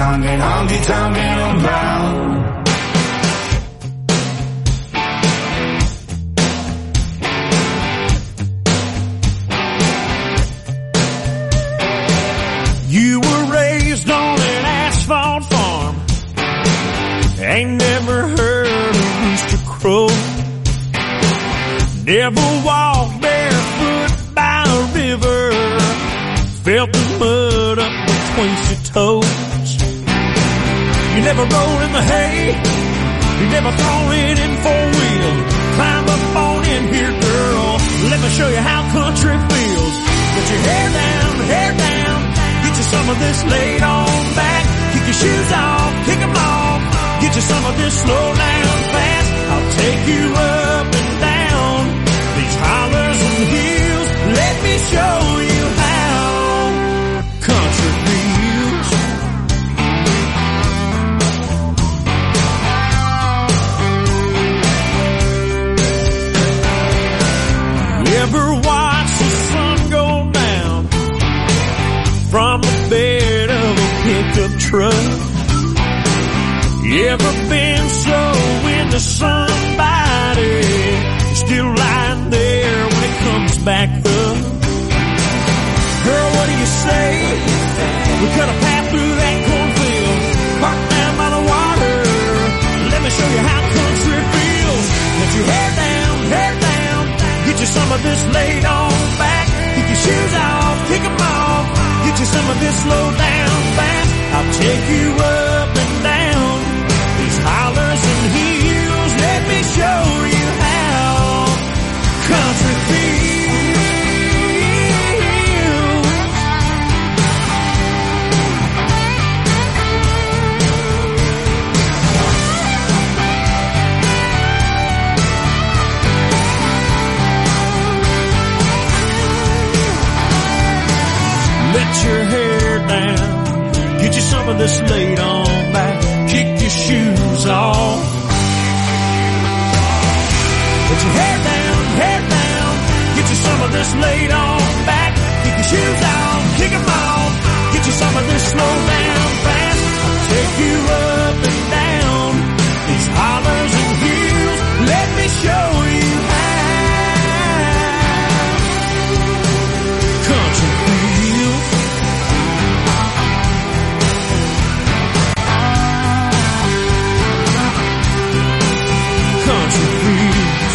honky-tonkin' about. You were raised on an asphalt farm, ain't never heard a rooster crow, never walked barefoot by a river, felt the mud up between your toes. You never rolled in the hay, you never thrown it in four-wheel. Climb up on in here, girl, let me show you how country feels. Get your hair down, get you some of this laid on back. Kick your shoes off, kick them off, get you some of this slow down fast. I'll take you up and down these hollers and hills. Let me show you how country feels. You ever watch the sun go down from the bed of a pickup truck? You ever been so into somebody still lying there when it comes back up? Girl, what do you say? We cut a path through that cornfield, parked down by the water. Let me show you how country feels. Let your hair down, get you some of this laid on back. Kick your shoes off, kick them off, get you some of this slow down fast. I'll take you up and down these hollers and hills. Let me show you how country feels. Let your hair down, get you some of this laid on back. Kick your shoes off. Let your hair down, get you some of this laid on back. Kick your shoes off, kick them off, get you some of this slow down fast. I'll take you up and down these hollers and hills. Let me show you how country feels. Country feels.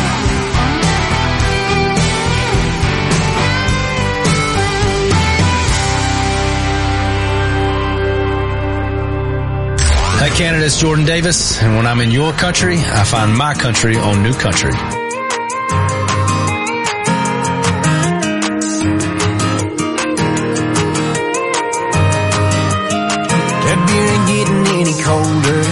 Hey Canada, it's Jordan Davis, and when I'm in your country, I find my country on New Country. That beer ain't getting any colder,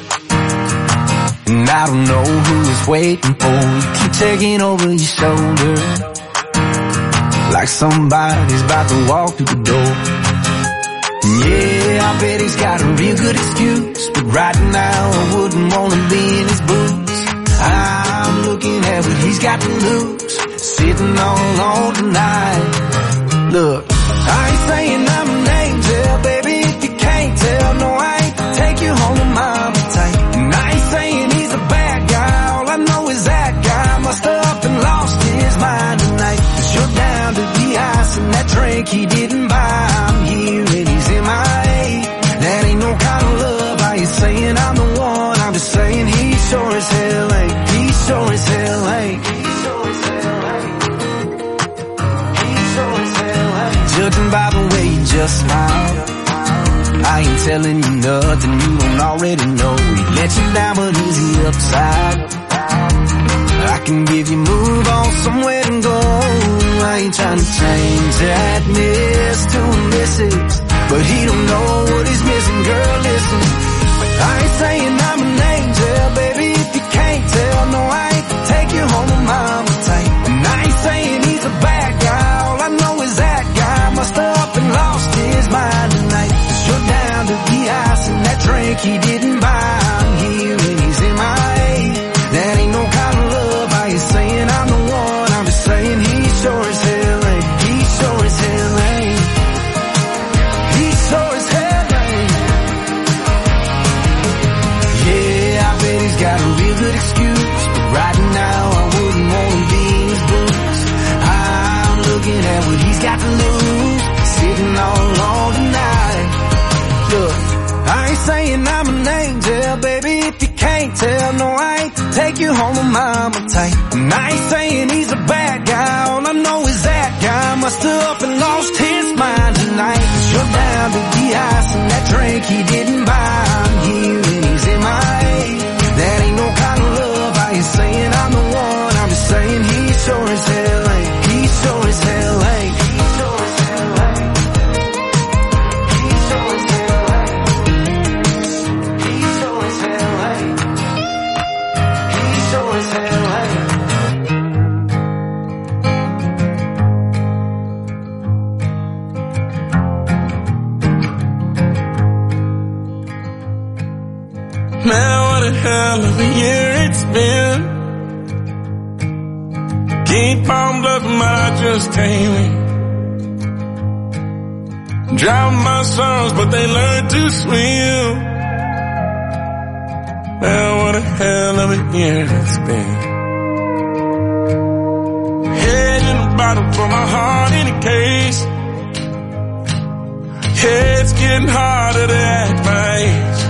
and I don't know who is waiting for you. Keep taking over your shoulder like somebody's about to walk through the door. Yeah, I bet he's got a real good excuse, but right now I wouldn't want to be in his boots. I'm looking at what he's got to lose, sitting all alone tonight. Look, I ain't saying I'm an angel, baby, if you can't tell. No, I ain't take you home with mama tight. And I ain't saying he's a bad guy, all I know is that guy must have up and lost his mind tonight. 'Cause you're down to the ice and that drink he didn't buy. I'm here and he's MIA. That ain't no kind of love. How you saying I'm the one? I'm just saying he sure as hell ain't. He sure as hell ain't. Judging by the way you just smiled, I ain't telling you nothing you don't already know. He let you down, but is he upside? I can give you move on somewhere to go. I ain't trying to change that miss to a missus, but he don't know what he's missing. Girl, listen, I ain't saying I'm an angel, baby, if you can't tell. No, I ain't take you home with mama tight. And I ain't saying he's a bad guy, all I know is that guy must have up and lost his mind tonight. 'Cause you're down to the ice and that drink he didn't buy. I'm here and he's MIA. That ain't no kind of love. How you saying I'm the one? I'm just saying he sure as hell ain't. He sure as hell ain't. He sure as mama type. And I ain't saying he's a bad guy, all I know is that guy must have up and lost his mind tonight. Shut down to the ice and that drink he didn't buy. I'm here and he's MIA. That ain't no kind of love. I ain't saying I'm the one, I'm just saying he sure as hell ain't. He sure as hell ain't. He sure as hell ain't. He sure as hell ain't. He sure as hell ain't. He sure as hell ain't. Man, what a hell of a year it's been. Keep on bluffing, but I just can't win. Drown my sorrows, but they learn to swim. Man, what a hell of a year it's been. Head in the bottom for my heart in a case. It's getting harder to act my age.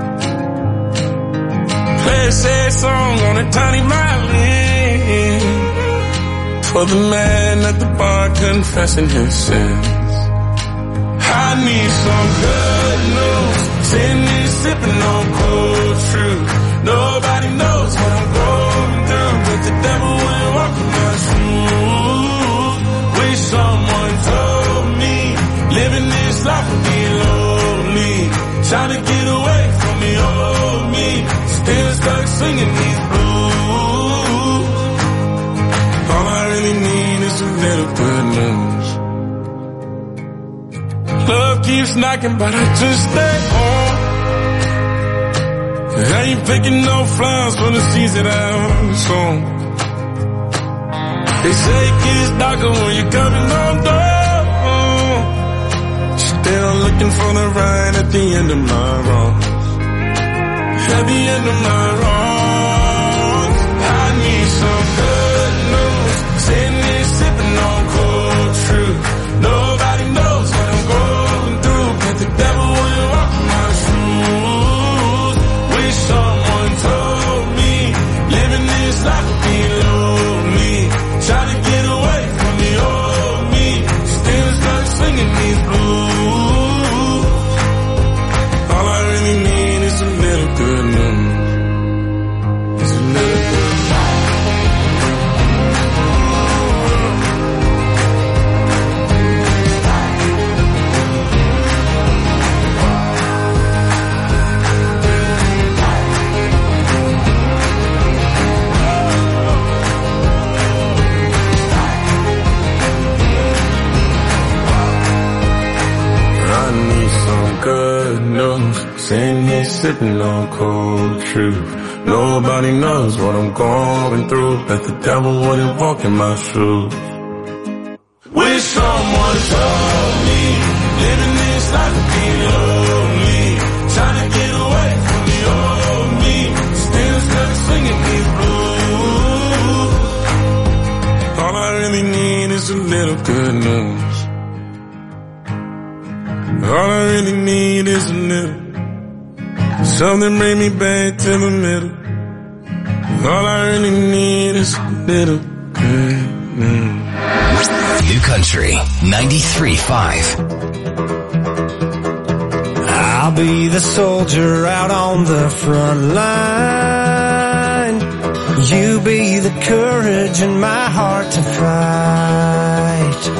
Play a sad song on a tiny violin for the man at the bar confessing his sins. I need some good news, sitting here sipping on cold truth. Nobody knows what I'm going through, but the devil went walking my shoes. Wish someone told me living this life would be lonely. Trying to get away from the old me, still stuck singing these blues. All I really need is a little good news. Love keeps knocking, but I just stay home. I ain't picking no flowers for the seeds that I've sown. They say it gets darker when you're coming home, though. Still looking for the right at the end of my road. At the end of my road, I need some good news. Sitting here sipping on cold truth. Nobody knows what I'm going through, but the devil went walking my shoes. Wish someone told me living this life would be lonely. Try to get away from the old me, still stuck singing these blues. All I really need is a little good news. It's a little good good news, sitting here sipping on cold truth. Nobody knows what I'm going through, but the devil wouldn't walk in my shoes. Wish someone told me living this life would be lonely. Trying to get away from the old me, still stuck singing these blues. All I really need is a little good news. All I really need is a little something bring me back to the middle. All I really need is a little good news. New Country 93.5. I'll be the soldier out on the front line. You be the courage in my heart to fight.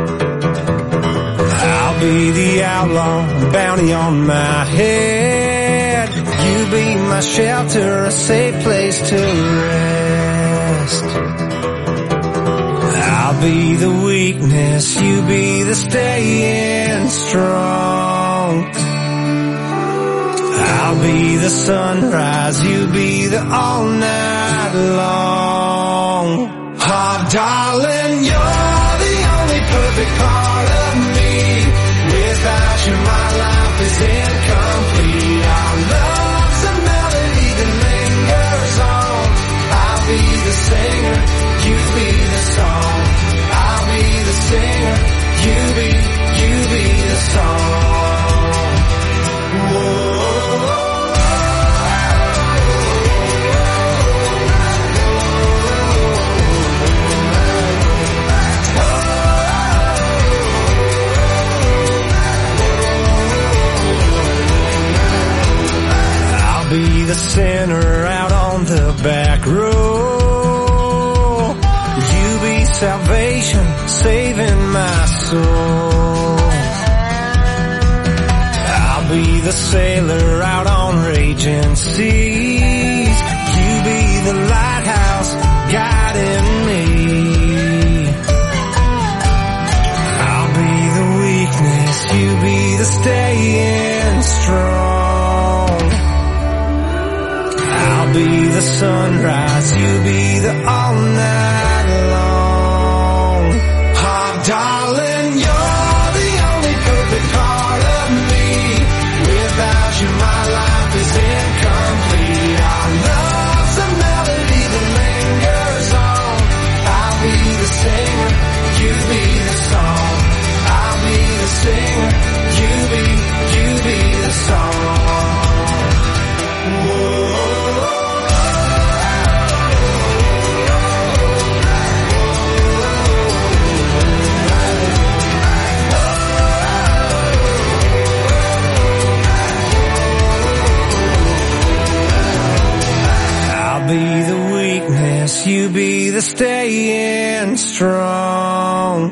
I'll be the outlaw, bounty on my head. You be my shelter, a safe place to rest. I'll be the weakness, you be the staying strong. I'll be the sunrise, you be the all night long. Oh, darling, you're the only perfect part of me. Without you, my life is incomplete. Our love's a melody that lingers on. I'll be the singer, you be the song. I'll be the singer, you be the song. Whoa. sinner out on the back road. You be salvation, saving my soul. I'll be the sailor out on raging seas. You be the lighthouse guiding me. I'll be the weakness, you be the staying strong. I'll be the sunrise, you be the all night long. Oh, darling, you're the only perfect part of me. Without you, my life is incomplete. Our love's a melody that lingers on. I'll be the singer, you be the song. I'll be the singer, you be the song. Whoa. I'll be the weakness, you be the staying strong.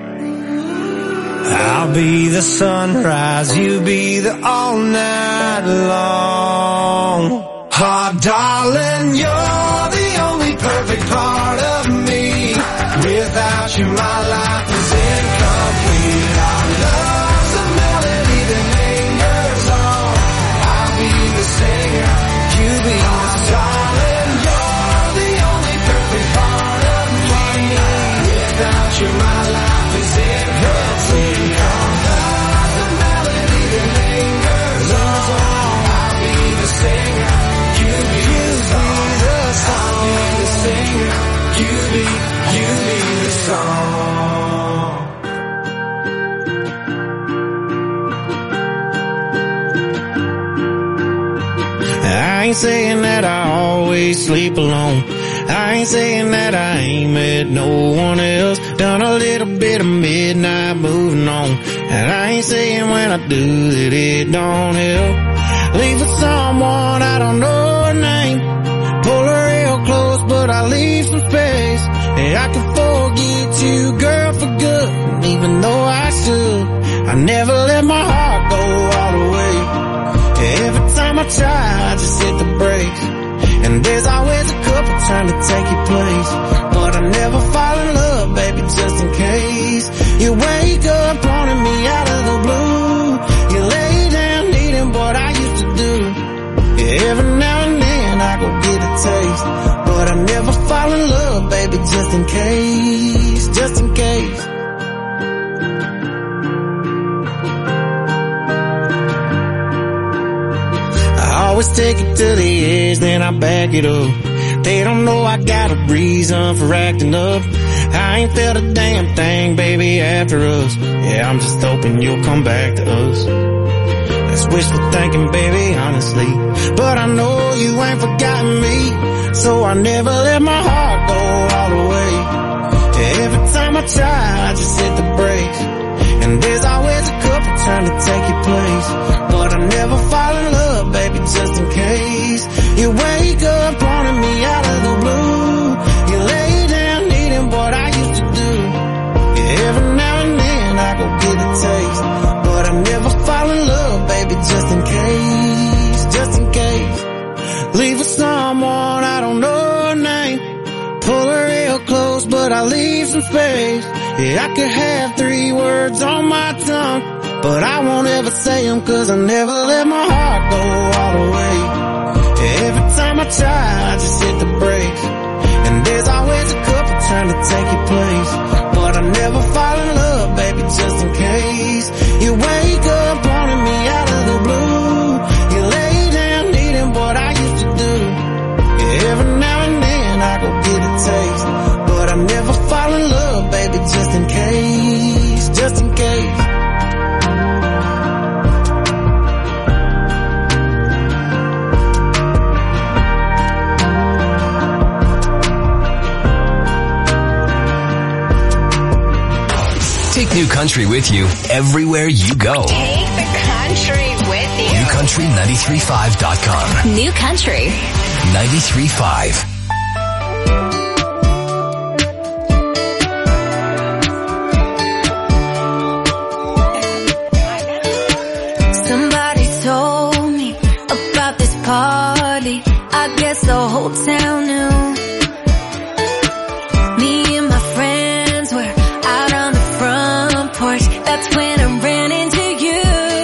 I'll be the sunrise, you be the all night long. Oh, darling, you're the only perfect part of me. Without you, my life is incomplete. Our love's a melody that lingers on. I'll be the singer, you be the darling, you're the only perfect part of me. Without you, my life is incomplete. Our love's a melody that lingers on. I'll be the singer, you be the song. I'll be the singer, you be the song. I ain't saying that I always sleep alone. I ain't saying that I ain't met no one else. Done a little bit of midnight moving on. And I ain't saying when I do that it don't help. Leave with someone I don't know her name. Pull her real close but I leave some space. And I can forget you, girl, for good. And even though I should, I never let my heart go all the way. Every time I try, I just hit the brakes. And there's always a couple trying to take your place. But I never fall in love, baby, just in case. You wake up wanting me out of the blue. You lay down needing what I used to do. Every now and then I go get a taste. But I never fall in love, baby, just in case. Just in case. Always take it to the edge, then I back it up. They don't know I got a reason for acting up. I ain't felt a damn thing, baby, after us. Yeah, I'm just hoping you'll come back to us. That's wishful thinking, baby, honestly. But I know you ain't forgotten me. So I never let my heart go all the way. Every time I try, I just hit the brakes. And there's always a couple trying to take your place. But I never fall in love, baby, just in case. You wake up wanting me out of the blue. You lay down needing what I used to do. Yeah, every now and then I go get a taste. But I never fall in love, baby, just in case. Just in case. Leave with someone I don't know her name. Pull her real close, but I leave some space. Yeah, I could have 3 words on my tongue, but I won't ever say them, cause I never let my heart go all the way. Every time I try, I just hit the brakes. And there's always a couple trying to take your place. But I never fall in love, baby, just in case. You wake up wanting me out of the blue. You lay down needing what I used to do. Yeah, every now and then I go get a taste. But I never fall in love, baby, just in case. Just in case. Take New Country with you everywhere you go. Take the country with you. NewCountry935.com. New Country 93.5. Somebody told me about this party. I guess the whole town knew. Me and my friends were out on the front porch. That's when I ran into you.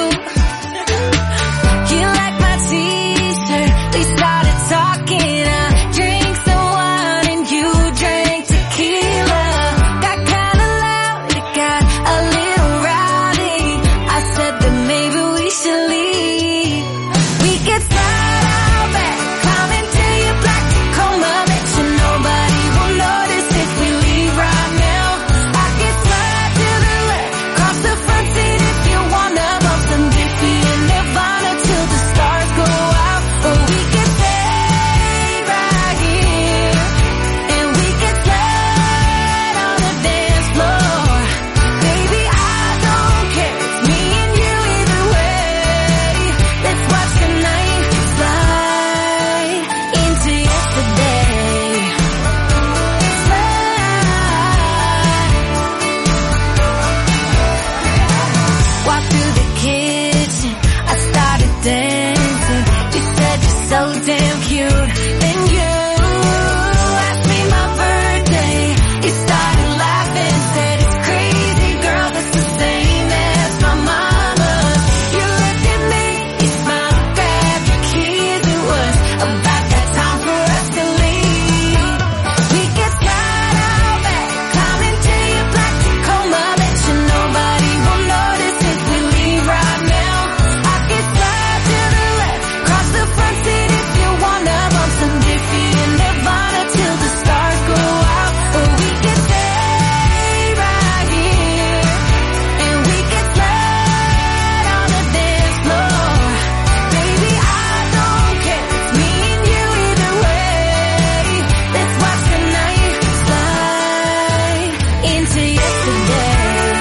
You liked my t-shirt. We started talking. I drank some wine and you drank tequila. Got kinda loud, it got a little rowdy. I said that maybe we should leave. We could slide out back, climb into your black Tacoma. Bet you nobody will notice if we leave right now. I could slide to the left, cross the front seat if you wanna bump some Diffie and Nirvana till the stars go out. Or we could stay right here and we could slide on the dance floor. Baby, I don't care, it's me and you either way. Let's watch the night slide into yesterday. Slide. Walk through the kitchen, I started dancing. You said you're so damn cute. Then you asked me my birthday. You started laughing, said it's crazy, girl, that's the same as my mama's. You looked at me, you smiled, grabbed your keys. It was about that time for us to leave. We could slide out back, climb into your black Tacoma. Bet you nobody will notice if we leave right now. I could slide to the left, cross the front seat if you wanna bump some Diffie and Nirvana till the stars go out. Or we could stay right here and we could slide on the dance floor. Baby, I don't care, it's me and you either way. Let's watch the night slide into yesterday.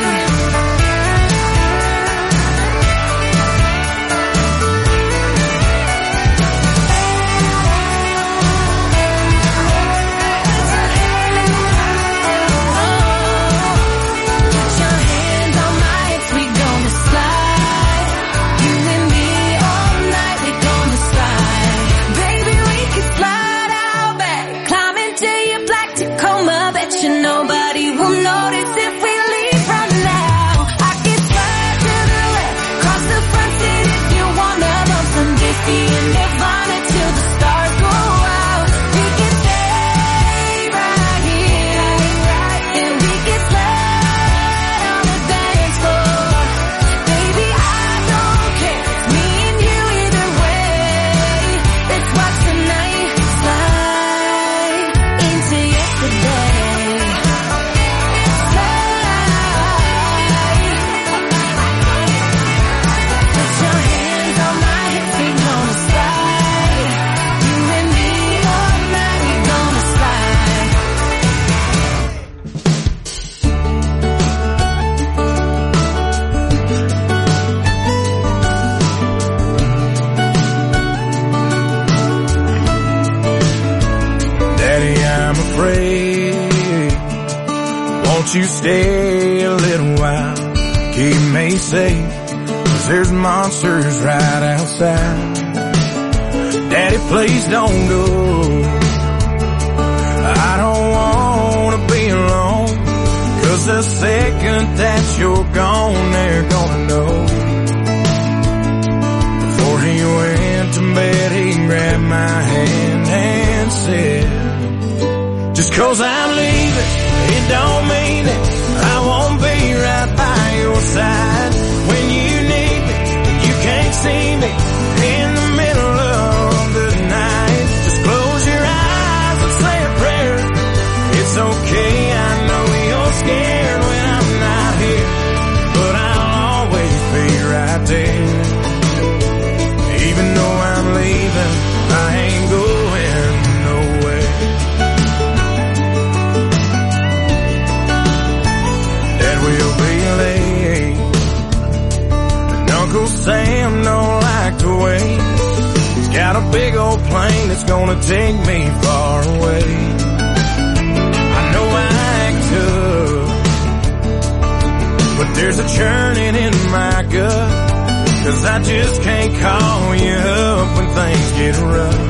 Put your hands on my hips, we gonna slide. You and me all night, we gonna slide. Baby, we could slide out back, climb into your black Tacoma. Bet you nobody will notice if we leave right now. I could slide to the left, cross the front seat if you wanna bump some Diffie and Nirvana till the stars go out. We could stay right here and we could slide on the dance floor. Baby, I don't care, it's me and you either way. Let's watch the night slide into yesterday. Slide. Put your hands on my hips, we gonna slide. You and me all night, we gonna slide. Daddy, I'm afraid. Won't you stay a little while? Keep me safe, 'cause there's monsters right outside. Daddy, please don't go. I don't wanna be alone, 'cause the second that you're gone, they're gonna know. Before he went to bed, he grabbed my hand and said, just 'cause I'm leaving, it don't mean it. I won't be right by your side when you need me and you can't see me in the middle of the night. Just close your eyes and say a prayer. It's okay, I know you're scared when I'm not here, but I'll always be right there. Even though I'm leaving, I ain't going nowhere. Dad will be late, and Uncle Sam don't like like to wait. He's got a big old plane that's gonna take me far away. I know I act tough, but there's a churning in my gut, 'cause I just can't call you up when things get rough.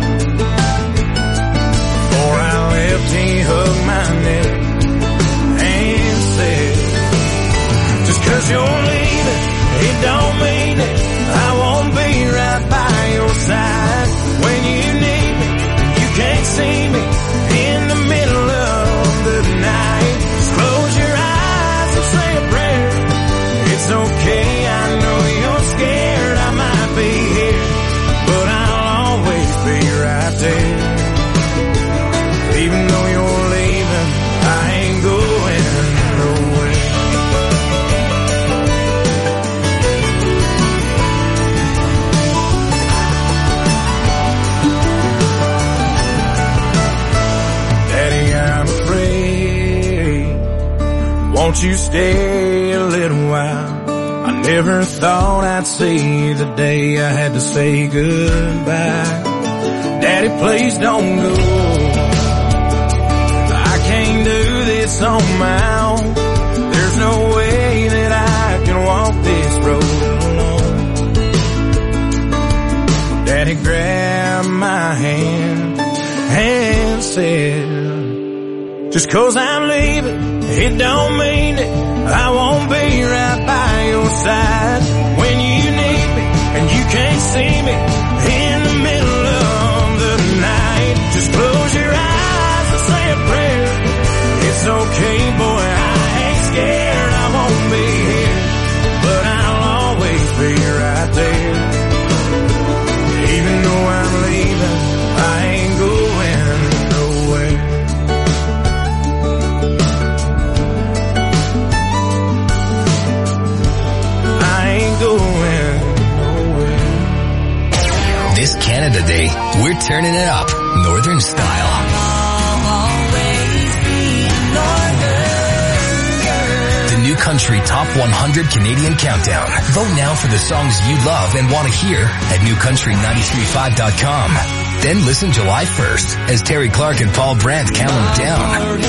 Before I left, he hugged my neck and said, just 'cause you're leaving, it don't mean it. I won't be right by your side when you need me. You can't see me in the middle of the night. Just close your eyes and say a prayer. It's okay, I know you're scared I might be here, but I'll always be right there. Even though you're leaving, I ain't going nowhere. Daddy, I'm afraid, won't you stay a little while? I never thought I'd see the day I had to say goodbye. Daddy, please don't go. I can't do this on my own. There's no way that I can walk this road alone. Daddy grabbed my hand and said, just 'cause I'm leaving, it don't mean it. I won't be right by your side when you need me and you can't see me in the middle of the night. Just close your eyes and say a prayer. It's okay, boy, I ain't scared. I won't be here, but I'll always be right there. Even though I'm leaving, I ain't going nowhere. Going nowhere. This Canada Day, we're turning it up, Northern style. The New Country Top 100 Canadian Countdown. Vote now for the songs you love and want to hear at newcountry935.com. Then listen July 1st as Terry Clark and Paul Brandt count them down.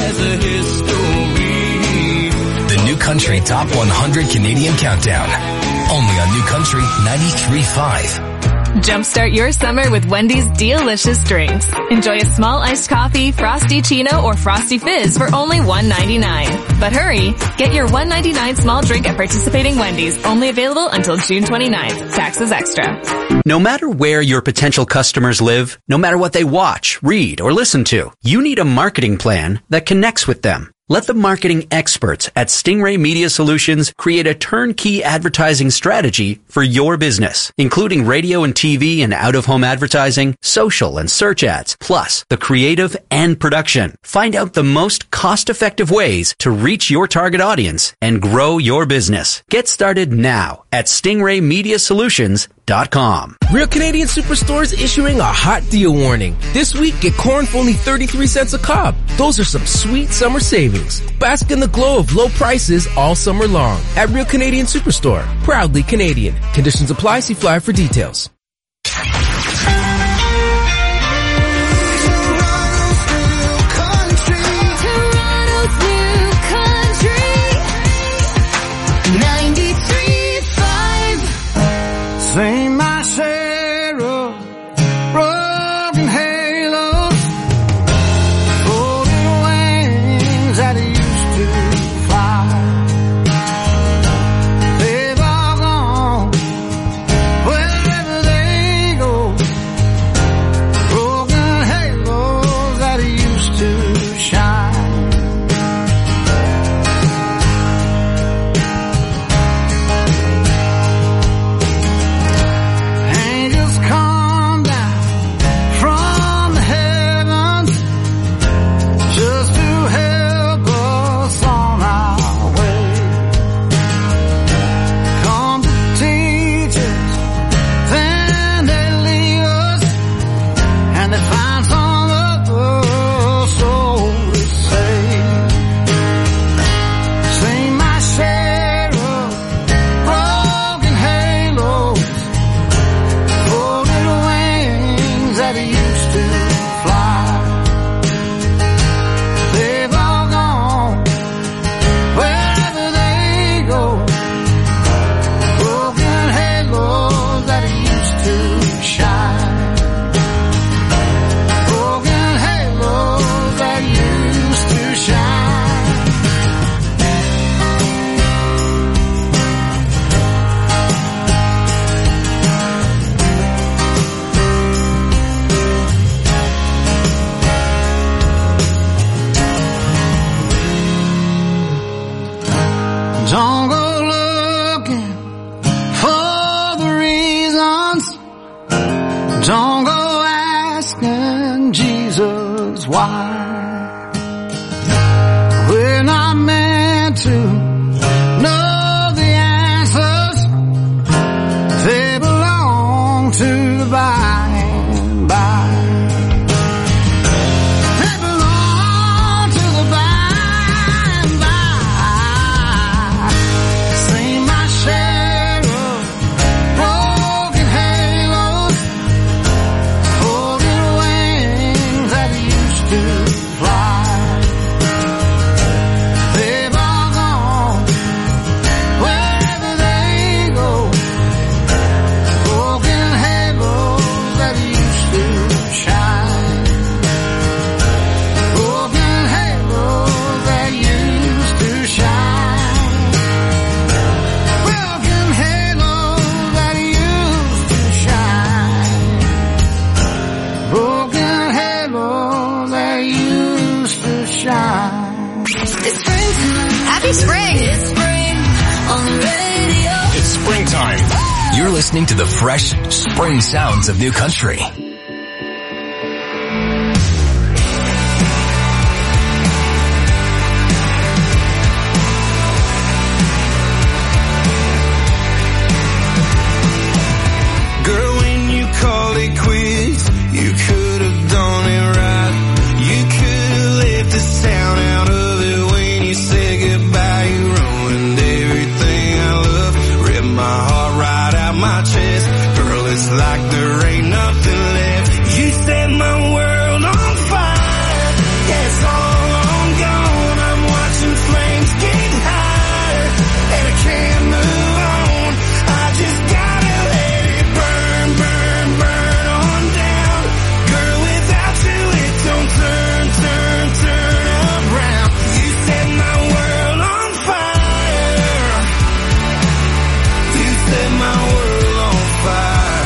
The New Country Top 100 Canadian Countdown. Only on New Country 93.5. Jumpstart your summer with Wendy's delicious drinks. Enjoy a small iced coffee, Frosty Chino, or Frosty Fizz for only $1.99. But hurry, get your $1.99 small drink at participating Wendy's. Only available until June 29th. Taxes extra. No matter where your potential customers live, no matter what they watch, read, or listen to, you need a marketing plan that connects with them. Let the marketing experts at Stingray Media Solutions create a turnkey advertising strategy for your business, including radio and TV and out-of-home advertising, social and search ads, plus the creative and production. Find out the most cost-effective ways to reach your target audience and grow your business. Get started now at StingrayMediaSolutions.com. Real Canadian Superstore is issuing a hot deal warning. This week, get corn for only 33 cents a cob. Those are some sweet summer savings. Bask in the glow of low prices all summer long at Real Canadian Superstore. Proudly Canadian. Conditions apply. See flyer for details. Say my share of broken halos, golden wings that used to fly. They've all gone wherever they why we're not meant to know the answers. They belong to the by and by. They belong to the by and by. Seen my share of broken halos, folded wings that used to fly. They've all gone wherever they go. Broken halos that used to shine. Broken halos that used to shine. Broken halos that used to shine. Broken halos that used to shine. It's springtime. Happy spring. It's spring on the radio. It's springtime. You're listening to the fresh spring sounds of New Country. Girl, when you called it quits, you could have done it right. You could have left the sound out of it when you said goodbye. You ruined everything I love, ripped my heart right out my chest. Girl, it's like there ain't nothing left. You set my world on fire. Yeah, it's all on gone. I'm watching flames get higher, and I can't move on. I just gotta let it burn, burn, burn on down. Girl, without you it don't turn, turn, turn around. You set my world on fire. You set my world on fire.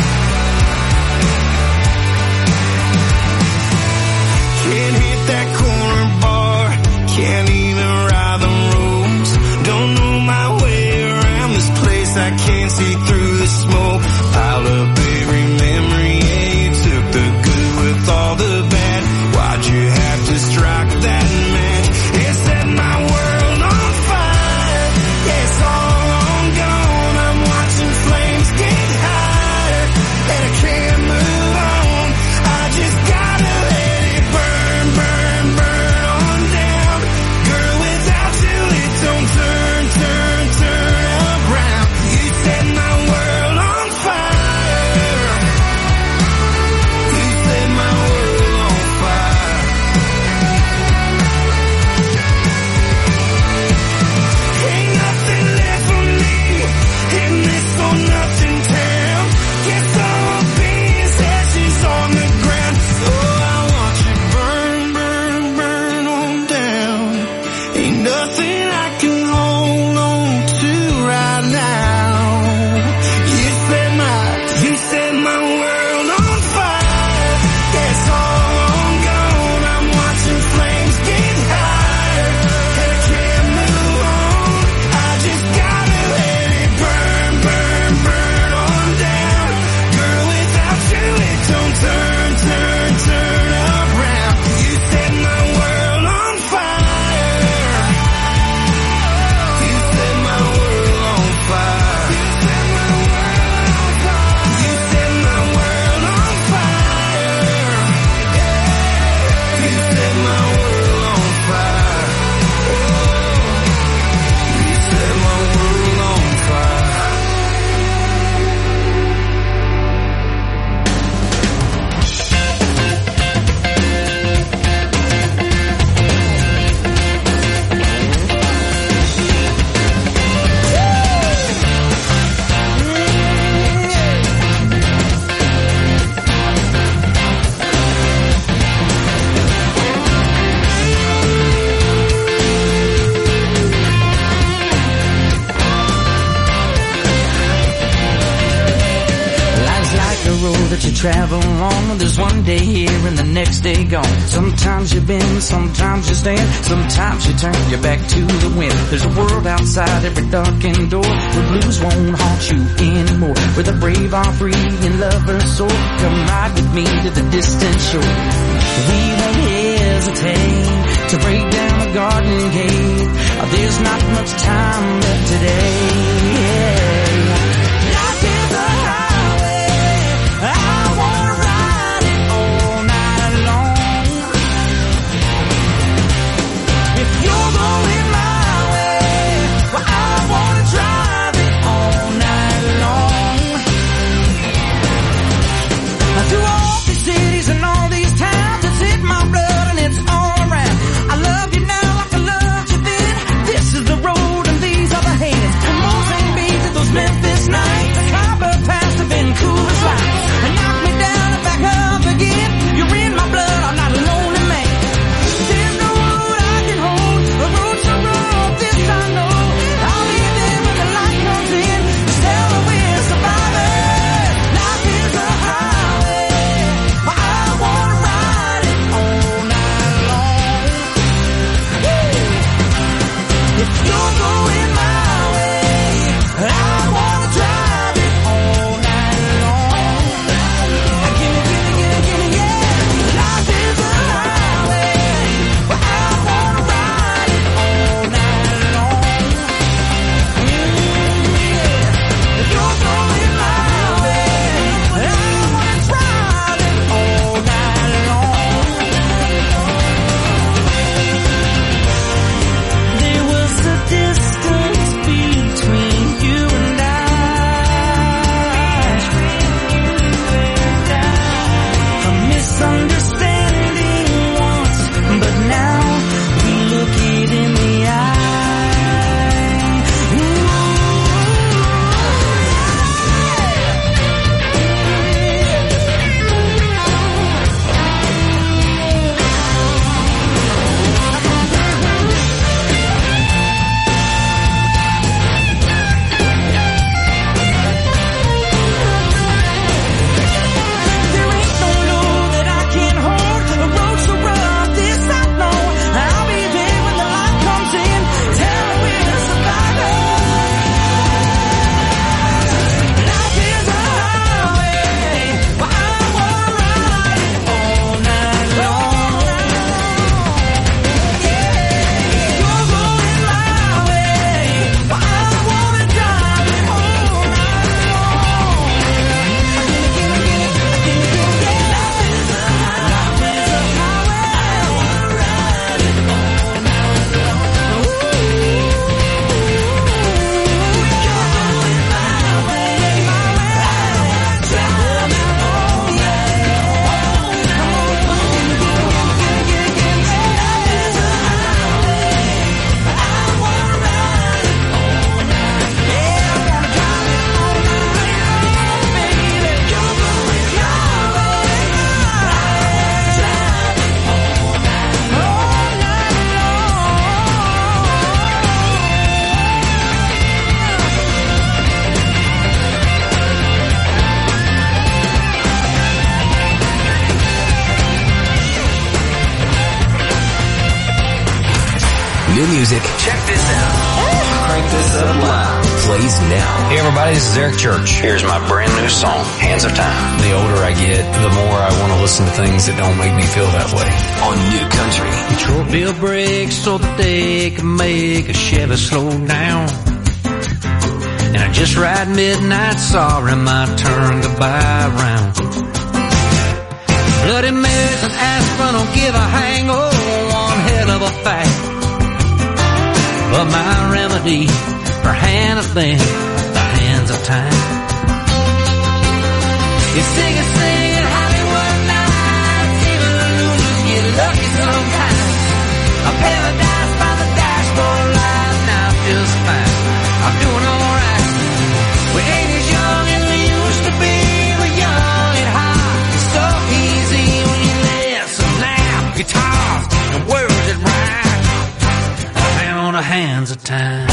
Can't hit that corner bar, can't even ride the ropes. Don't know my way around this place, I can't see through the smoke. Piled up every memory, yeah, you took the good with all the bad. Why'd you have to strike that match? It set my world on fire. Yeah, it's all on gone. I'm watching flames get higher, and I can't move on. I just gotta let it burn, burn, burn on down. Girl, without you it don't turn, turn, turn around. You set my world on fire. You set my world on fire. Ain't nothing left for me in this or nothing town. Guess I'll be as ashes on the ground. Oh, I watch it burn, burn, burn on down. Ain't nothing I can hold on to right now. You set my world on fire. Yeah, it's all on gone. I'm watching flames get higher, and I can't move on. I just gotta let it burn, burn, burn on down. Girl, without you it don't turn, turn, turn around. You set my world on fire. You set my world on fire. You set my world on fire. You set my world on fire. You set my world on fire. You set my world on fire. Life's like a road that you travel on. There's one day here and the next day gone. Sometimes you bend, sometimes you stand, sometimes you turn your back to the wind. There's a world outside every darkened door where blues won't haunt you anymore, where the brave are free and lovers soar. Come ride with me to the distant shore. we won't hesitate to break down the garden gate. There's not much time left today. Life is a highway, I wanna ride it all night long. If you're going my way, well, I wanna drive it all night long. Through all these cities and all these towns, it's in my blood and it's all around. I love you now like I loved you then. This is the road and these are the hands. From Mozambique to those Memphis nights, the Copper Pass to Vancouver's lights. And knock me down and back up again. You're in my blood, I'm not a lonely man. There's no road I can hold, a road so rough, this I know. I'll be there when the light comes in. Just tell me we're survivors. Life is a highway, I wanna ride it all night long. If you're going my way, I wanna drive it all night long. Gimme, yeah. Life is a highway, I wanna ride it all night long. Yeah. If you're going my way, I wanna drive it all night long. There was a distance between you and a misunderstanding once, but now we look it in the eye. There ain't no load that I can't hold. The road so rough, this I know. I'll be there when the light comes in. Tell me we're survivors. Life is a highway, I wanna ride it all night long. You're going my way, I wanna drive it all night long. New music. Check this out. Crank this up loud. Plays now. Hey everybody, this is Eric Church. Here's my brand new song, Hands of Time. The older I get, the more I want to listen to things that don't make me feel that way. On New Country. Your bill breaks so that they can make a Chevy slow down. And I just ride midnight, sorry, my turn to buy round. Bloody Marys and aspirin don't give a hang, oh, one hell of a fact. But my remedy for hand of them, the hands of time. You sing it, Hollywood nights, even the losers get lucky sometimes. A paradise by the dashboard light, now feels fine. I'm doing alright. We ain't as young as we used to be. We're young and hot. It's so easy when you listen now. Guitars and words that rhyme. On the hands of time.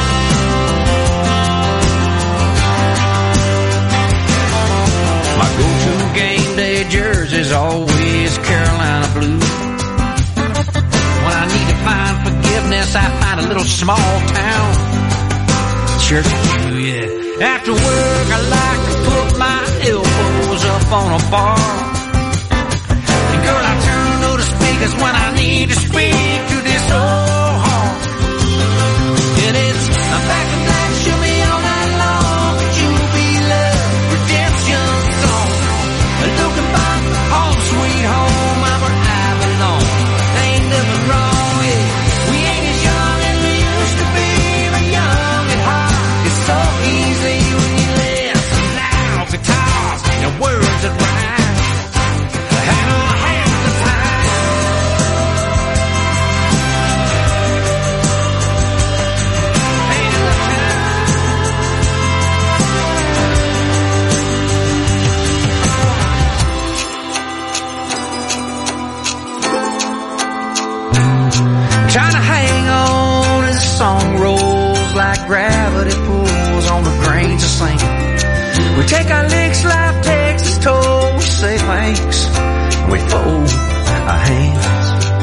My go-to game day jersey's always Carolina blue. When I need to find forgiveness, I find a little small town church do, yeah. After work, I like to put my elbows up on a bar. And girl, I turn is when I need to speak to this old heart. And it's I'm back in black, show me all night long, but you'll be love, redemption song. Looking back, home sweet home, I'm where I belong. There ain't nothing wrong with it. We ain't as young as we used to be, but young at heart. It's so easy when you listen loud guitars and words that rhyme. Hand on hand the time. Hand on trying to hang on as the song rolls like gravity pulls on the grains of sand. We take our licks, life takes its toll. We say thanks, we fold our hands.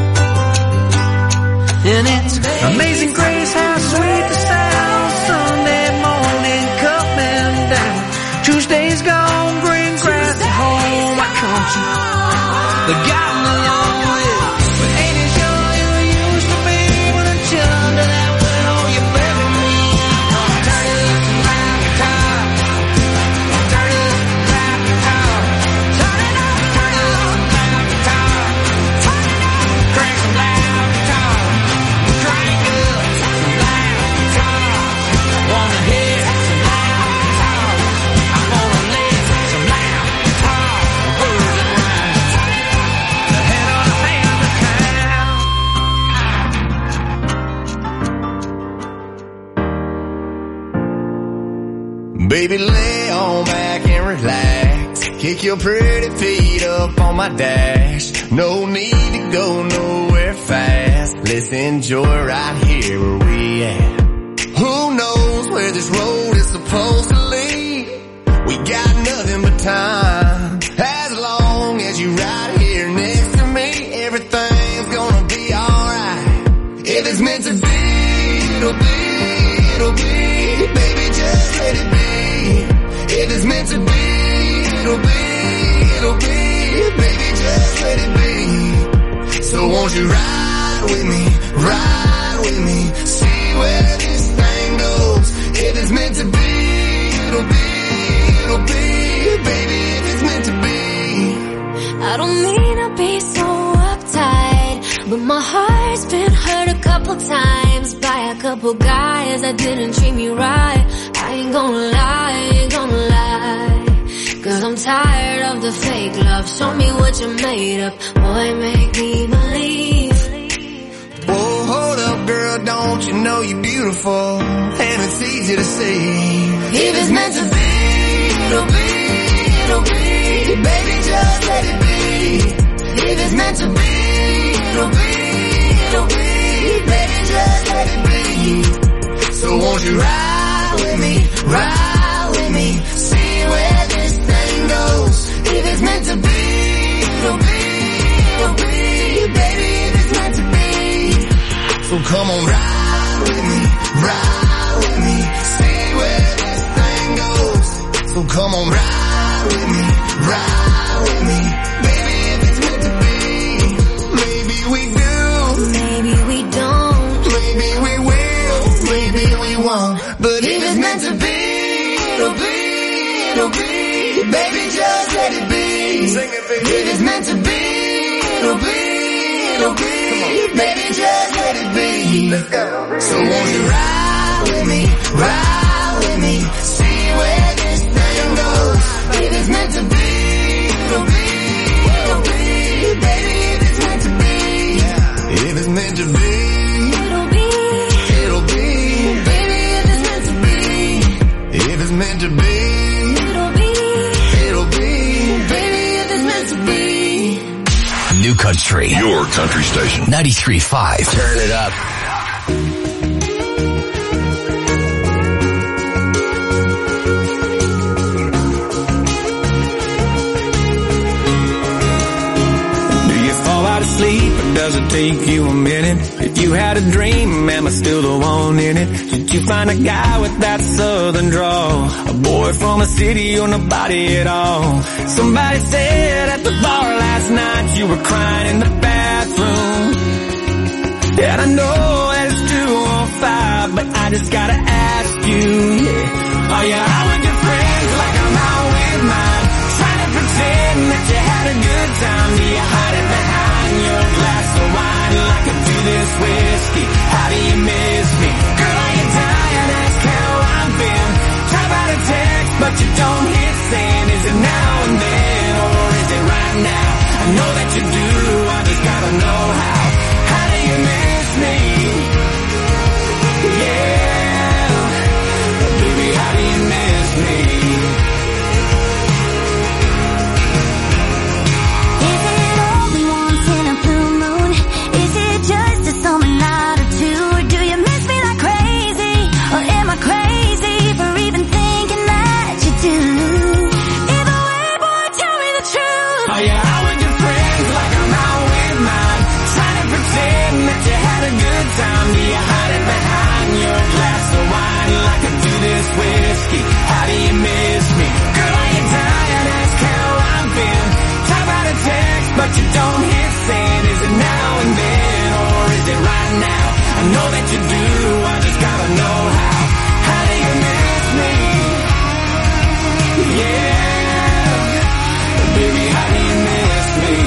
And it's amazing grace how sweet the sound. Sunday morning coming down. Tuesday's gone, green grass at home. I come to the gotten along with. But ain't as young as we used to be when I'm chilling to that well. You better me. Turn it up some loud guitar. Turn it up some loud guitar. Turn it up some loud guitar. Turn it up, crank some loud guitar. Crank up some loud guitar. Wanna hear some loud guitar. I wanna listen some loud guitar. Words that rhyme. The head on the hand that count. Baby, lay on back and relax. Kick your pretty feet up on my dash. No need to go nowhere fast. Let's enjoy right here where we at. Who knows where this road is supposed to lead? We got nothing but time. As long as you right here next to me, everything's gonna be alright. If it's meant to be, it'll be, it'll be. Baby, just let it be. If it's meant to be, it'll be, it'll be. Baby, just let it be. So won't you ride with me, ride with me, see where this thing goes. If it's meant to be, it'll be, it'll be. Baby, if it's meant to be. I don't mean to be so uptight, but my heart's been hurt a couple times by a couple guys that didn't treat me right. I ain't gonna lie, I ain't gonna lie. Cause I'm tired of the fake love. Show me what you made up, boy, make me believe. Whoa, hold up, girl, don't you know you're beautiful? And it's easy to see. If it's meant to be, it'll be, it'll be. Baby, just let it be. If it's meant to be, it'll be, it'll be. Baby, just let it be. So won't you ride with me, ride with me, see where this thing goes. If it's meant to be, it'll be, it'll be. Baby, if it's meant to be. So come on, ride with me, ride with me, see where this thing goes. So come on, ride with me, ride with me. Baby, if it's meant to be. Maybe we do, Maybe we don't, maybe we will, maybe we won't. But if it's meant to be, it'll be, it'll be. Baby, just let it be. Sing it, baby. If it's meant to be, it'll be, it'll be. Baby, just let it be. Let's go. So won't you ride with me, ride with me, see where this thing goes. If it's meant to be, it'll be, it'll be. Baby, if it's meant to be. If it's meant to be, it'll be, it'll be. baby, if it's meant to be. If it's meant to be, It'll be, it'll be. baby, if it's meant to be. New Country. Your country station. 93.5. Turn it up. Do you fall out of sleep or does it take you a minute? If you had a dream, am I still the one in it? Did you find a guy with that southern drawl? A boy from a city or nobody at all? Somebody said at the bar last night you were crying in the bathroom. And I know that it's 2:05, but I just gotta ask you, yeah. Are you out with your friends like I'm out with mine? Trying to pretend that you had a good time. Do you hide it behind your glass of wine like I do this whiskey? How do you miss me? Girl, are you dying? Ask how I've been. Try by to text, but you don't hit send. Is it now and then, or is it right now? I know that you do, I just gotta know how. How do you miss me? Yeah, baby, how do you miss me? Is it only once in a blue moon? Is it just a summer night or two? Or do you miss me like crazy? Or am I crazy for even thinking that you do? Either way, boy, tell me the truth. Are you out with your friends like I'm out with mine? Trying to pretend that you had a good time. Do you hide it behind your glass of wine like I do this whiskey? How do you miss me? Girl, are you dying? Ask how I've been. Try by to text, but you don't hit send. Is it now and then, or is it right now? I know that you do, I just gotta know how. How do you miss me? Yeah, baby, how do you miss me?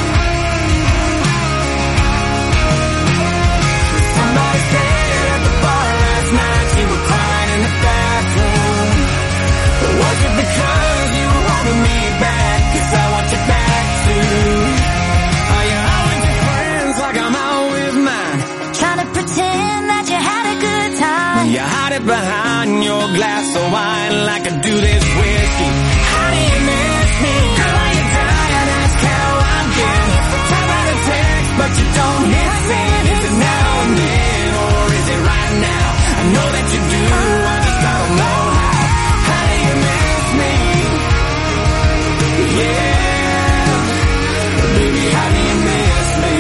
Somebody said at the bar last night you were crying in the bathroom. Was it because you were holding me back? 'Cause I want you back too. Are you out with your friends like I'm out with mine? Trying to pretend that you had a good time. You hide it behind your glass of wine like I do this whiskey. How do you miss me? Girl, are you dying? Ask how I've been. Try by to text, but you don't hit send. Is it now and then, or is it right now? I know that you do, I just gotta know how. How do you miss me? Yeah, baby, how do you miss me?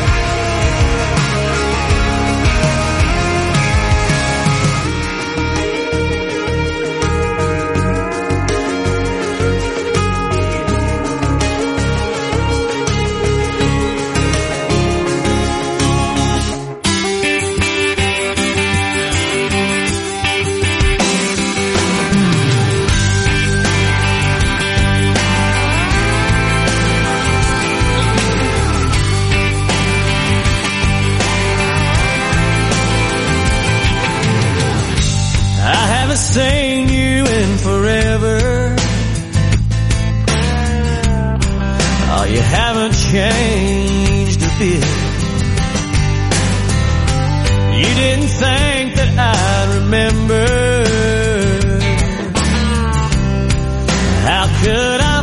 Seen you in forever. Oh, you haven't changed a bit. You didn't think that I'd remember. How could I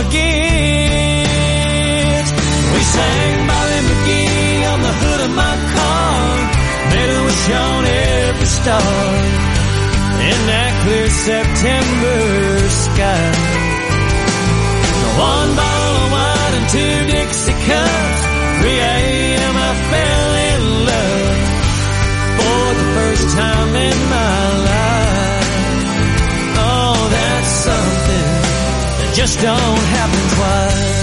forget? We sang Bobby McGee on the hood of my car. Made a wish on every star in that clear September sky. One bottle of wine and 2 Dixie cups. 3 a.m. I fell in love for the first time in my life. Oh, that's something that just don't happen twice.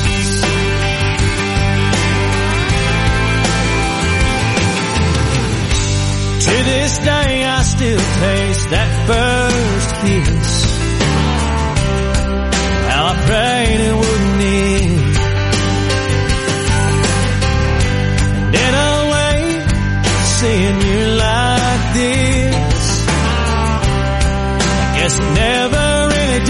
To this day I still taste that first kiss. How I prayed it wouldn't end. And in a way, seeing you like this, I guess it never really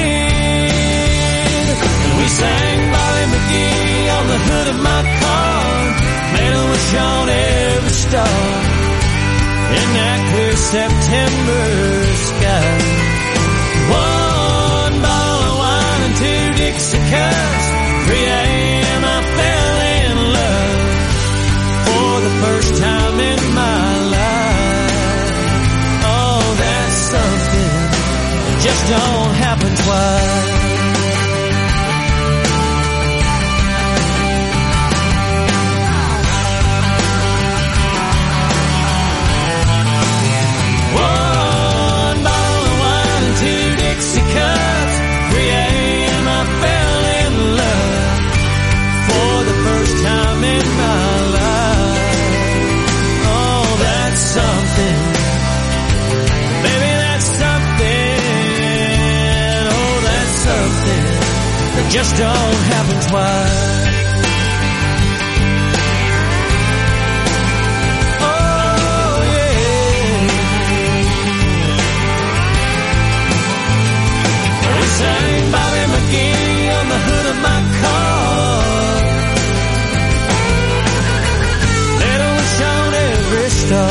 did. And we sang Bobby McGee on the hood of my car. Made a wish on every star in that clear September sky. One bottle of wine and 2 Dixie cups. 3 a.m. I fell in love for the first time in my life. Oh, that's something that just don't happen twice. just don't happen twice. Oh yeah. We sang Bobby McGee on the hood of my car. Little wish on every star.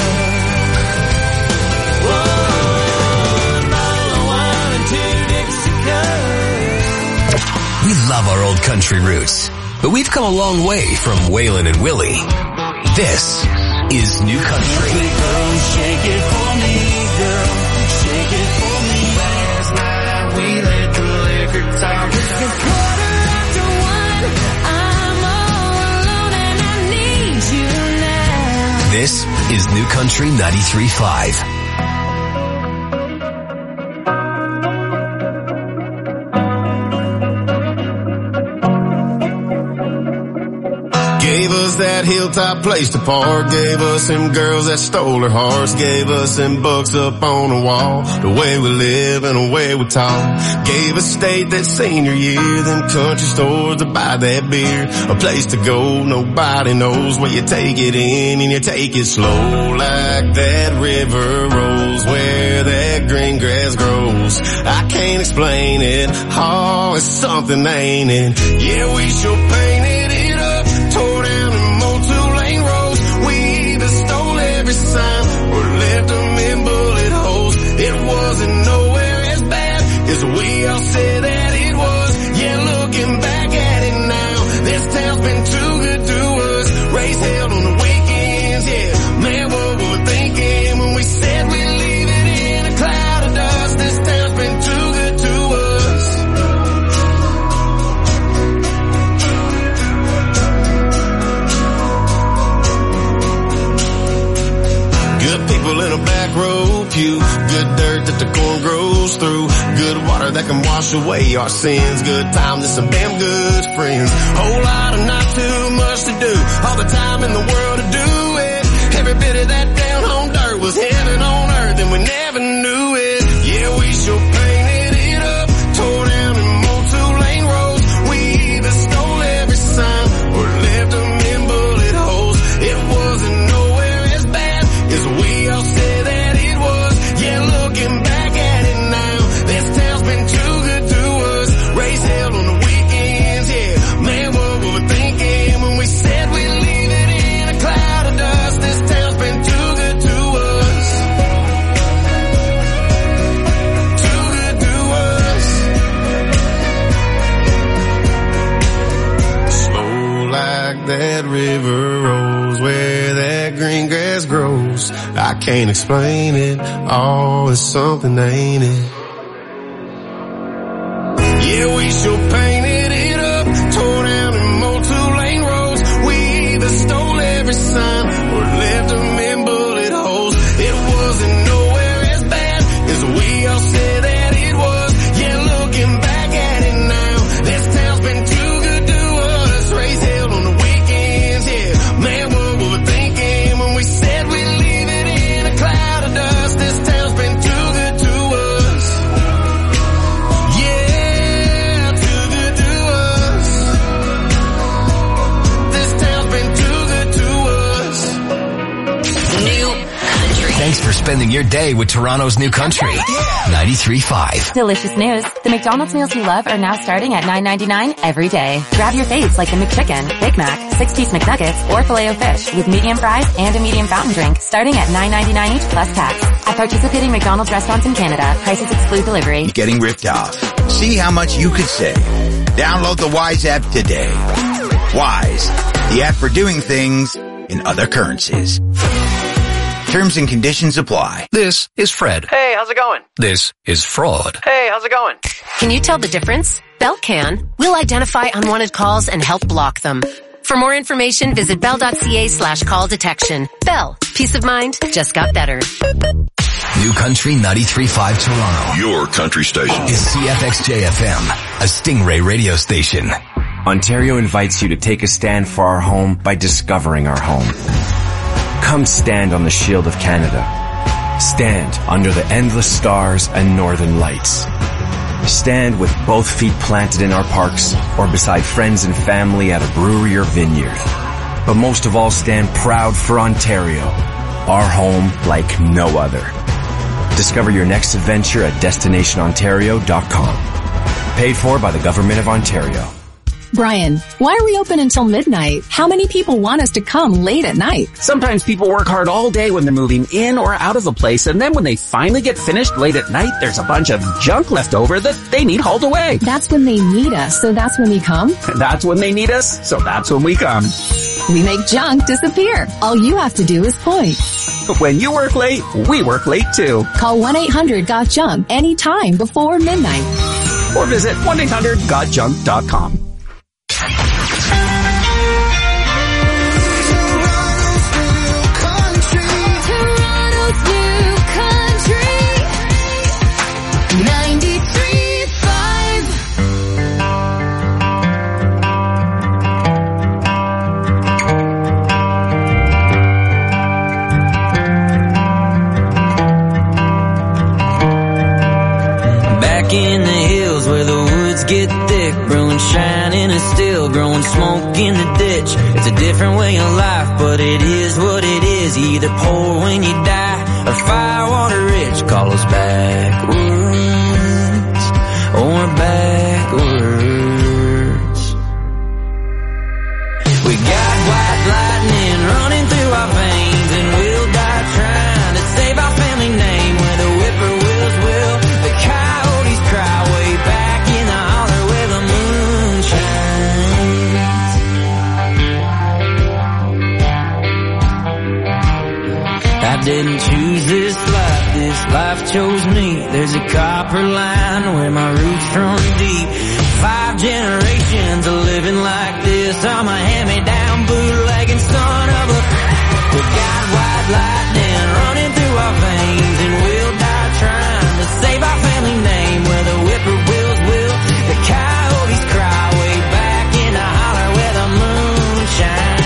We love our old country roots, but we've come a long way from Waylon and Willie. This is New Country. Girl, shake it for me, girl. Shake it for me. Last night we let the liquor talk. It's 1:15. I'm all alone and I need you now. This is New Country 93.5. Gave us that hilltop place to park. Gave us them girls that stole our hearts. Gave us them books up on the wall. The way we live and the way we talk. Gave us state that senior year. Them country stores to buy that beer. A place to go, nobody knows where you take it in and you take it slow. Like that river rolls where that green grass grows. I can't explain it. Oh, it's something, ain't it? Yeah, we sure painted it up. Tore down them old two-lane roads. We either stole every sign or left them in bullet holes. It wasn't nowhere as bad as we all said that it was. Yeah, looking back at it now, this town's been too good to us. Race held on the weekends, yeah. Man, what we were thinking when we said we'd leave it in a cloud of dust. This town's been too good to us. Good people in a back row pew. Good dirt that the corn grows through. Good water that can wash away our sins. Good times and some damn good friends. Whole lot of not too much to do. All the time in the world to do it. Every bit of that down home dirt was heaven on earth and we never knew it. Yeah, we sure painted it up. Tore down them old two-lane roads. We either stole every sign or left them in bullet holes. It wasn't nowhere as bad as we all said that it was. Yeah, looking back at it now, this town's been too good to us. Race held on the weekends, yeah. Man, what we were thinking when we said we'd leave it in a cloud of dust. This town's been too good to us. Too good to us. Slow like that river rolls where that green grass grows. I can't explain it. Oh, it's something, ain't it? Yeah, we sure painted it up. Tore down them old two-lane roads. We either stole every sign or left them in bullet holes. It wasn't nowhere as bad as we all said that it was. Yeah, looking back at it now, this town's been too good to us. Race held on the weekends, yeah. Man, what we were thinking when we said we'd leave it in a cloud of dust. This town's been too good to us. Yeah, too good to us. This town's been too good to us. New Country. Thanks for spending your day with Toronto's New Country 93.5. Delicious news. The McDonald's meals you love are now starting at $9.99 every day. Grab your faves like the McChicken, Big Mac, 6-piece McNuggets, or Filet-O-Fish with medium fries and a medium fountain drink starting at $9.99 each plus tax. At participating McDonald's restaurants in Canada, prices exclude delivery. Getting ripped off. See how much you could save. Download the Wise app today. Wise, the app for doing things in other currencies. Terms and conditions apply. This is Fred. Hey, how's it going? This is Fraud. Hey, how's it going? Can you tell the difference? Bell can. We'll identify unwanted calls and help block them. For more information, visit bell.ca/call detection. Bell. Peace of mind just got better. New Country 93.5 Toronto. Your country station. Is CFXJ-FM, a Stingray radio station. Ontario invites you to take a stand for our home by discovering our home. Come stand on the shield of Canada. Stand under the endless stars and northern lights. Stand with both feet planted in our parks or beside friends and family at a brewery or vineyard. But most of all, stand proud for Ontario, our home like no other. Discover your next adventure at destinationontario.com. Paid for by the Government of Ontario. Brian, why are we open until midnight? How many people want us to come late at night? Sometimes people work hard all day when they're moving in or out of a place, and then when they finally get finished late at night, there's a bunch of junk left over that they need hauled away. That's when they need us, so that's when we come? That's when they need us, so that's when we come. We make junk disappear. All you have to do is point. When you work late, we work late too. Call 1-800-GOT-JUNK anytime before midnight. Or visit 1-800-GOTJUNK.com. In the hills where the woods get thick, brewing shining and still growing smoke in the ditch. It's a different way of life, but it is what it is. You either poor when you die or firewater rich. Call us backwards or backwards. We got white lightning running through our veins, and we'll die trying to save our family name. Where the whippoorwills will, the coyotes cry way back in the holler where the moon shines. I didn't choose this life chose me. There's a copper line where my roots run deep. 5 generations of living like this. I'm a hand-me-down bootlegging son of a... We got white lightning running through our veins, and we'll die trying to save our family name. Where the whippoorwills will, the coyotes cry way back in the holler where the moon shines.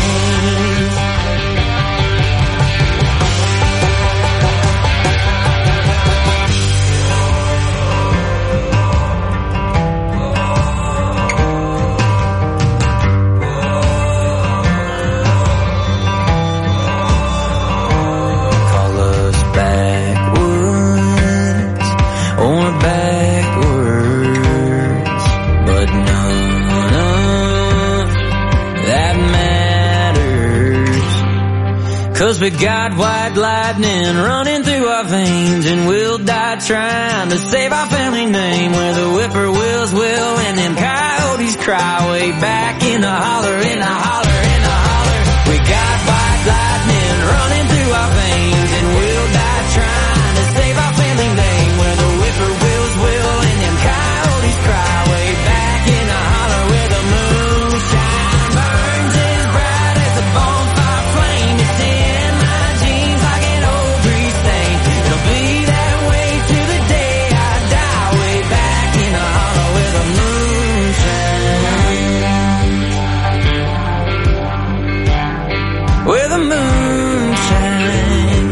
Cause we got white lightning running through our veins, and we'll die trying to save our family name. Where the whippoorwills will, and them coyotes cry way back in the holler, in the holler, in the holler. We got white lightning running through our veins, and we'll die trying to save our family name. Where the whippoorwills will, and them coyotes cry way back in the holler where the moonshine burns as bright as a bonfire flame. It's in my jeans like an old grease stain. It'll be that way to the day I die, way back in the hollow where the moonshine, where the moonshine.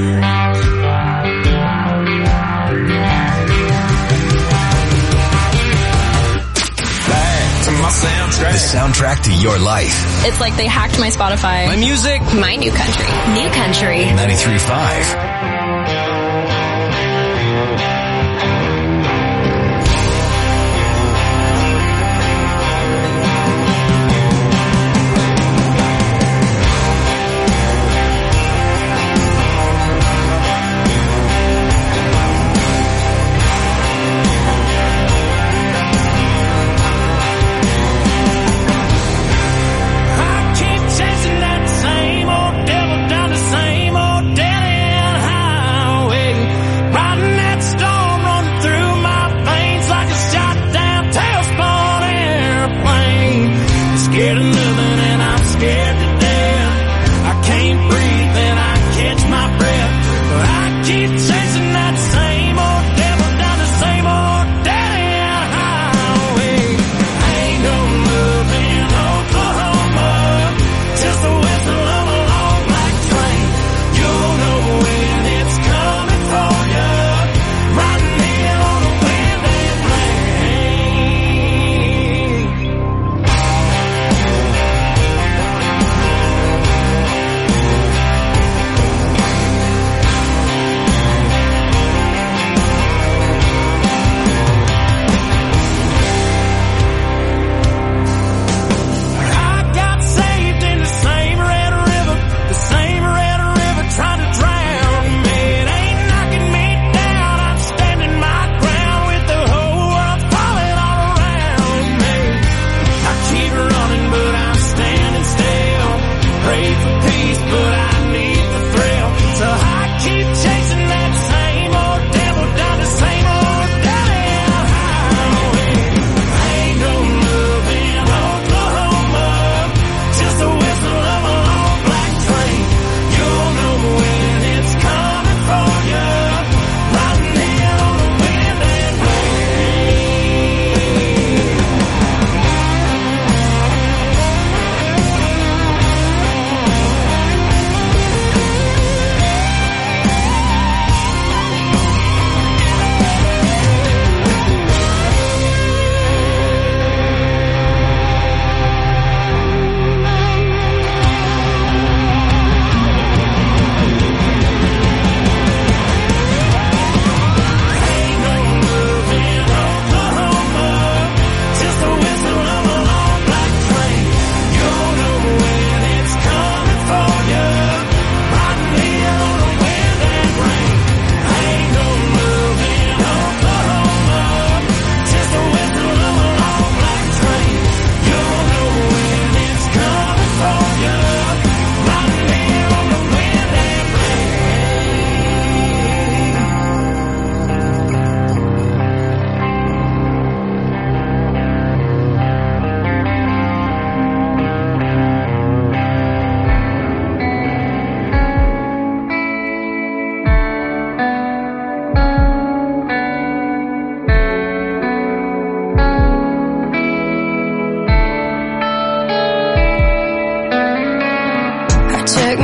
Back to my soundtrack. The soundtrack to your life. It's like they hacked my Spotify. My music. My new country. New country. 93.5. Chasing that same old devil down the same old dead end high.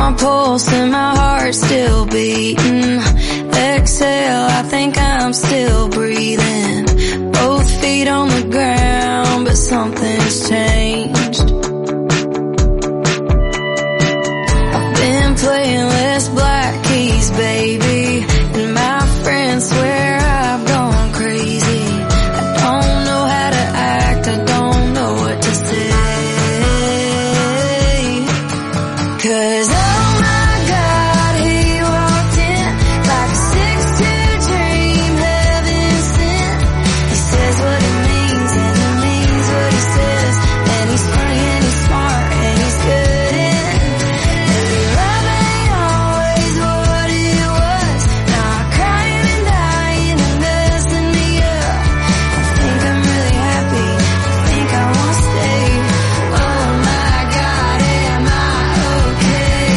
my pulse and my heart's still beating. Exhale, I think I'm still breathing. Both feet on the ground, but something's changed. I've been playing less black keys, baby, and my friends swear I've gone crazy. I don't know how to act, I don't know what to say. 'Cause oh my God, he walked in like a 6'2" dream, heaven sent. He says what he means and he means what he says, and he's funny and he's smart and he's good in every love ain't always what it was. Now I'm crying and dying and messing me up. I think I'm really happy, I think I won't stay. Oh my God, am I okay?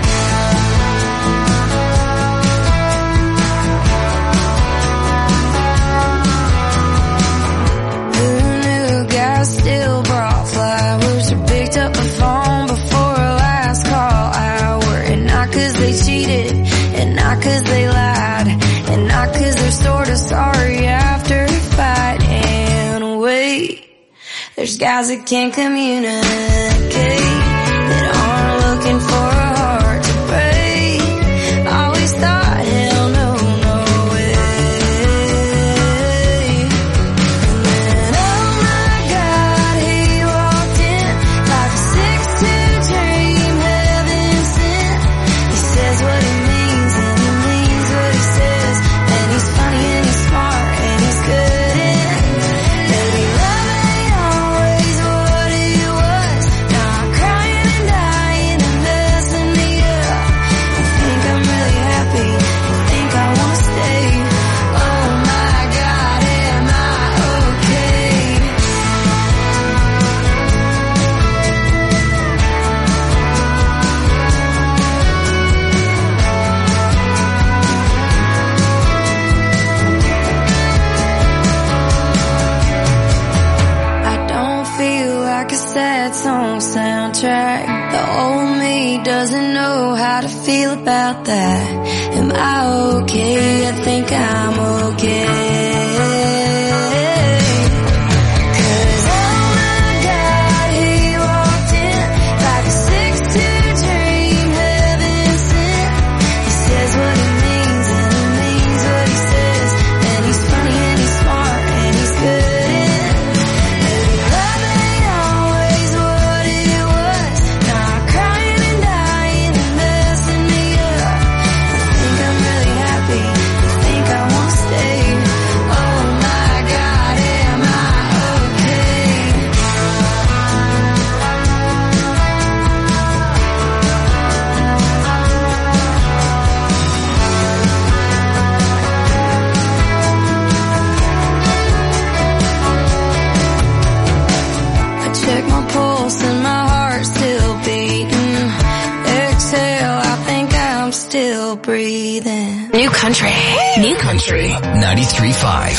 Who knew guys still brought flowers or picked up the phone before a last call hour? And not 'cause they cheated, and not 'cause they lied, and not 'cause they're sort of sorry after a fight. And wait, there's guys that can't communicate, that aren't looking for a heart to break. Always thought, hell no, no way. And oh my God, he walked in like a 6'2" dream, heaven sent. He says what he means and he means what he says, and he's funny and he's smart and he's good in every love ain't always what it was. Now I'm crying and dying and messing me up. I think I'm really happy, I think I won't stay. Oh my God, am I okay? I don't feel like a sad song soundtrack. The old me doesn't know how to feel about that. Am I okay? I think I'm okay. 'Cause oh my God, he walked in like a 6'2" dream, heaven sent. He says what he means and he means what he says, and he's funny and he's smart and he's good in every love ain't always what it was. Now I'm crying and dying and messing me up. I think I'm really happy, I think I won't stay. Oh my God, am I okay? I check my pulse and my heart's still beating. Exhale, I think I'm still breathing. New Country. New Country 93.5.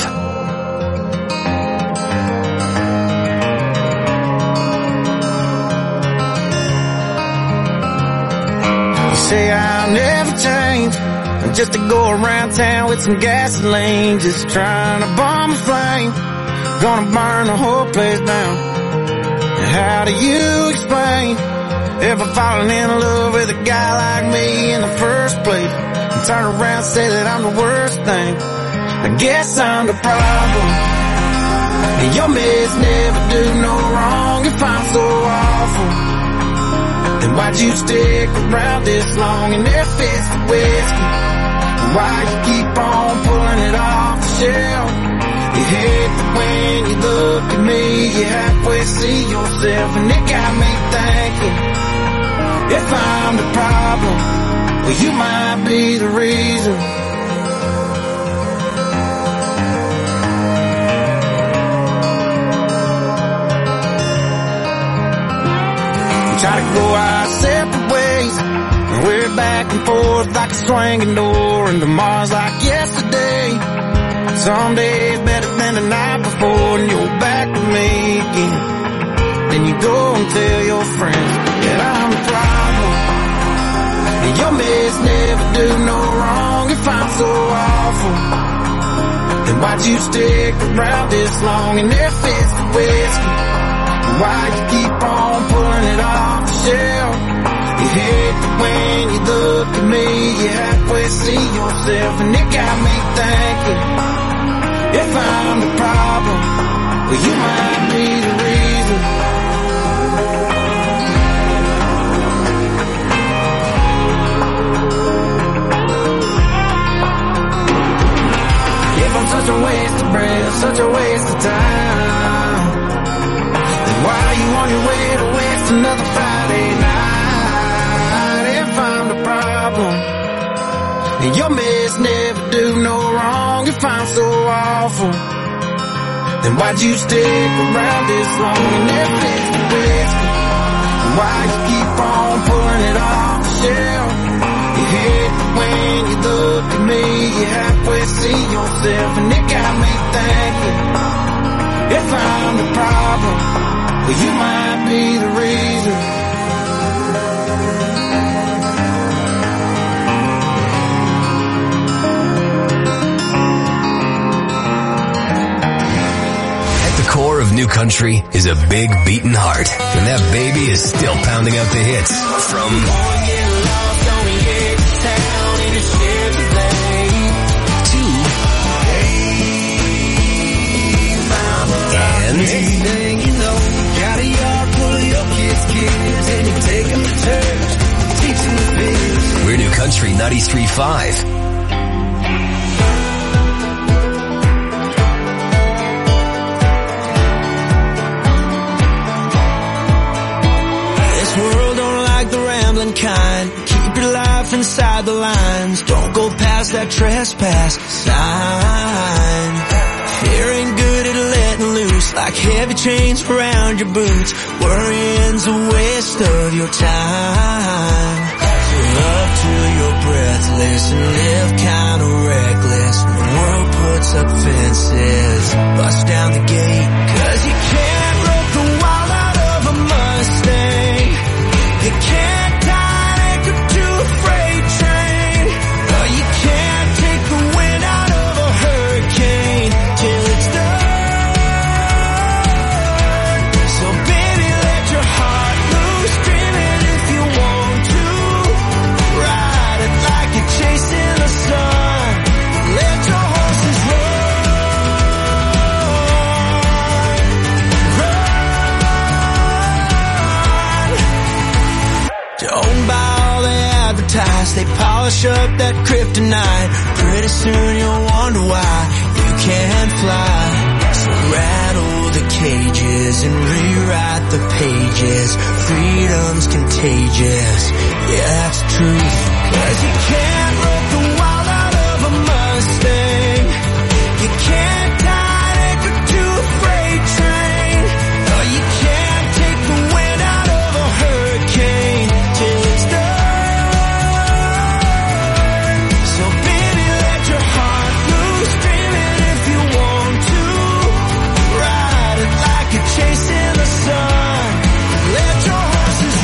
You say I'll never change, just to go around town with some gasoline, just trying to bomb a flame, gonna burn the whole place down. And how do you explain ever falling in love with a guy like me in the first place, and turn around and say that I'm the worst thing? I guess I'm the problem, and your mess never do no wrong. If I'm so awful, then why'd you stick around this long in that fist of whiskey? Why you keep on pulling it off the shelf? You hate that when you look at me, you halfway see yourself, and it got me thinking, if I'm the problem, well you might be the reason. We try to go our separate ways, and we're back and forth like a swinging door, and tomorrow's like yesterday. Some days better than the night before, and you're back with me again. Then you go and tell your friends that I'm the problem, do no wrong if I'm so awful? Then why'd you stick around this long? And if it's the whiskey, why you keep on pulling it off the shelf? You hate it when you look at me, you halfway see yourself, and it got me thinking, if I'm the problem, well, you might be the reason. If I'm such a waste of breath, such a waste of time, then why are you on your way to waste another Friday night? If I'm the problem, then your mess never do no wrong. If I'm so awful, then why'd you stick around this long? And if it's the whiskey, why you keep on pulling it off the shelf? You hate it when you look at me, you halfway see yourself, and it got me thinking, if I'm the problem, well, you might be the reason. Core of New Country is a big beating heart, and that baby is still pounding out the hits from and you know, got a yard full of your kids, and you take them to church, teach them the biz. We're New Country 93.5. Kind. Keep your life inside the lines. Don't go past that trespass sign. Fear ain't good at letting loose, like heavy chains around your boots. Worrying's a waste of your time. So love till you're breathless and live kinda reckless. When the world puts up fences, bust down the gate, 'cause you can't rope the wild out of a Mustang. You can't they polish up that kryptonite. Pretty soon you'll wonder why you can't fly. So rattle the cages and rewrite the pages. Freedom's contagious, yeah, that's the truth. 'Cause you can't rope the wild out of a Mustang. You can't tie an anchor to a freight train. No, you can't take the wind out of a hurricane till it's done. Chasing the sun, let your horses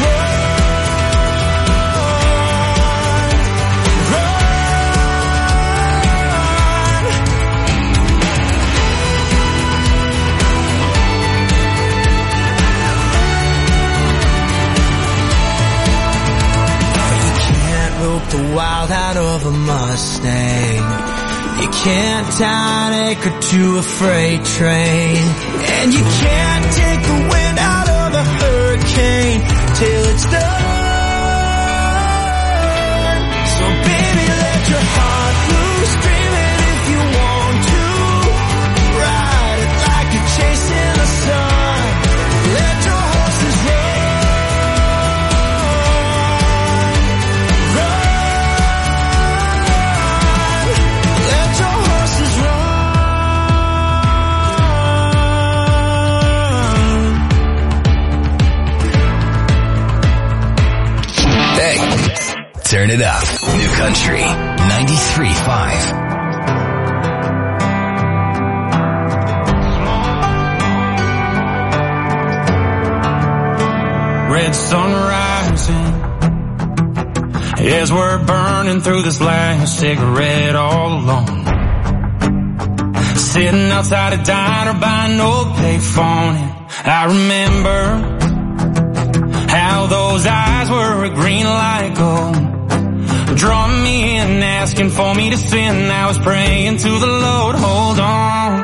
You can't rope the wild out of a Mustang. You can't tie an anchor to a freight train. And you can't take the wind out of a hurricane till it's done. So baby, let your heart loose, dream it if you want to. Ride it like you're chasing the sun. Let your horses run. Let your horses run. Turn it up. New Country 93.5. Red sun rising as we're burning through this last cigarette all alone. Sitting outside a diner by an old payphone, and I remember how those eyes were a green light gold, drawing me in, asking for me to sin. I was praying to the Lord, hold on,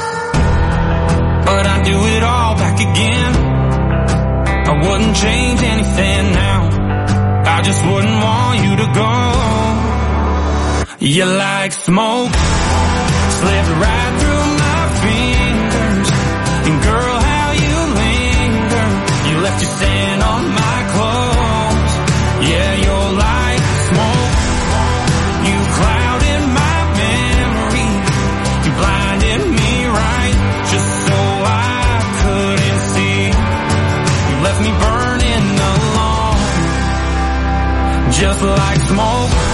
but I'd do it all back again. I wouldn't change anything now, I just wouldn't want you to go. You're like smoke, slipped right through my fingers, and girl, how you linger. You left your scent on my clothes. Yeah, you're like smoke, you clouded my memory, you blinded me right, just so I couldn't see. You left me burning alone, just like smoke.